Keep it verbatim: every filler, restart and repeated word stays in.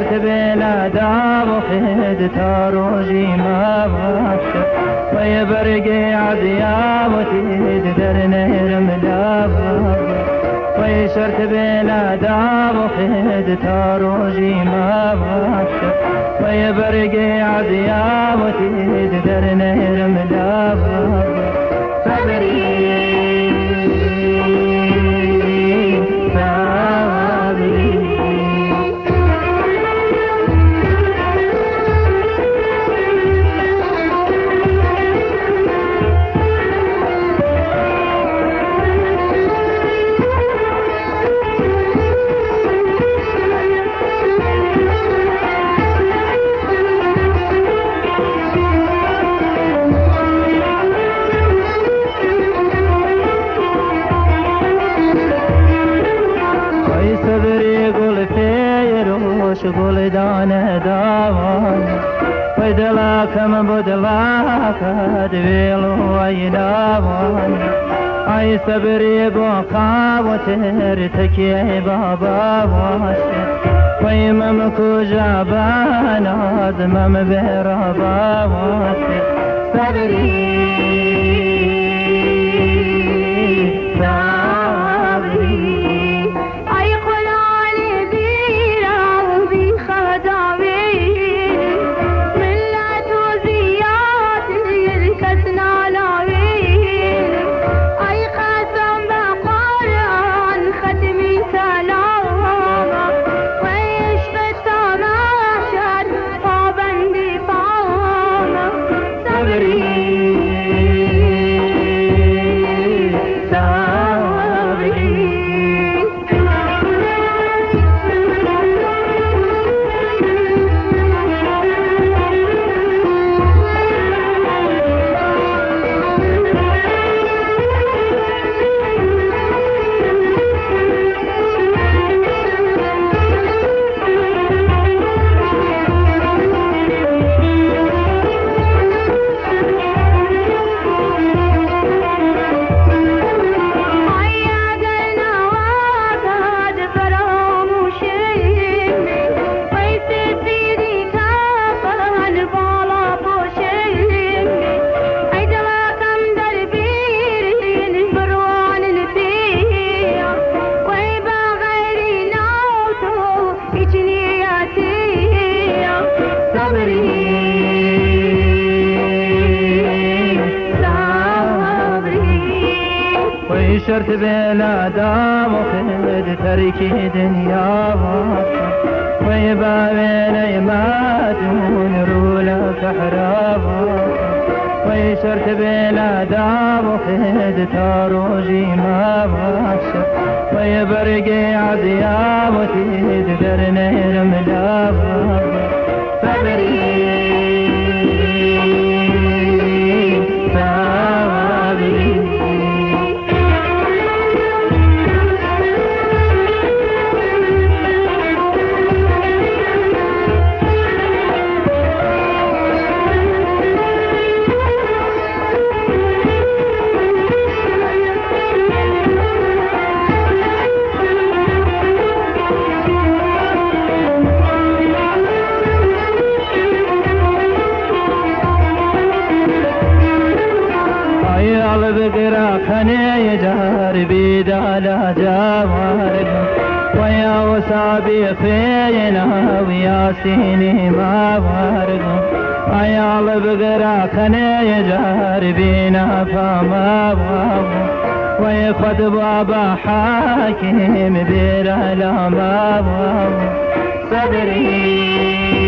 شرط بلا داب و خد تا روزی ما باشه و یه برگی عذیاب و تید در نهرم لابا و یه شرط بلا داب و خد تا روزی ما باشه و یه برگی عذیاب و تید در نهرم لابا صبری گل دانه داوان و دلاکم بدلاکت ویلو ای داوان ای صبری با خواب و تر تکیه بابا باشه و امم کجا بناز مم برا باشه صبری شرط بلا دام و خد ترکی دنیا و ی باوین مادون رولا کحرابا و ی شرط بلا دام و خد تا روزی ما باشه و ی برگی عذیاب و تید در نهرم لابا صبری بقرا خني جار بيدالا جوارق ويا وصابي فينا وياسيني ما وارق يا بقرا خني جار بينا فما واب ويا خد بابا حاكم بيرا لا ما واب صبري